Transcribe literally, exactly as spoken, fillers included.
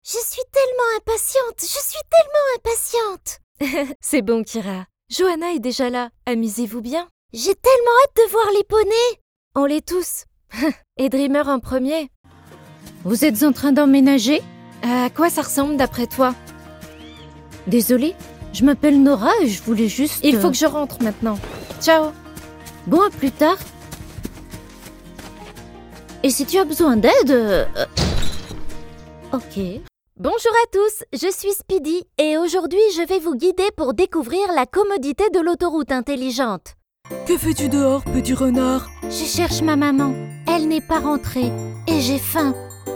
Je suis tellement impatiente, je suis tellement impatiente. C'est bon, Kira. Johanna est déjà là. Amusez-vous bien. J'ai tellement hâte de voir les poneys. On l'est tous. Et Dreamer en premier. Vous êtes en train d'emménager? À quoi ça ressemble d'après toi? Désolée, je m'appelle Nora et je voulais juste... Il faut que je rentre maintenant. Ciao. Bon, à plus tard. Et si tu as besoin d'aide... euh, Ok. Bonjour à tous, je suis Speedy et aujourd'hui je vais vous guider pour découvrir la commodité de l'autoroute intelligente. Que fais-tu dehors, petit renard? Je cherche ma maman, elle n'est pas rentrée et j'ai faim.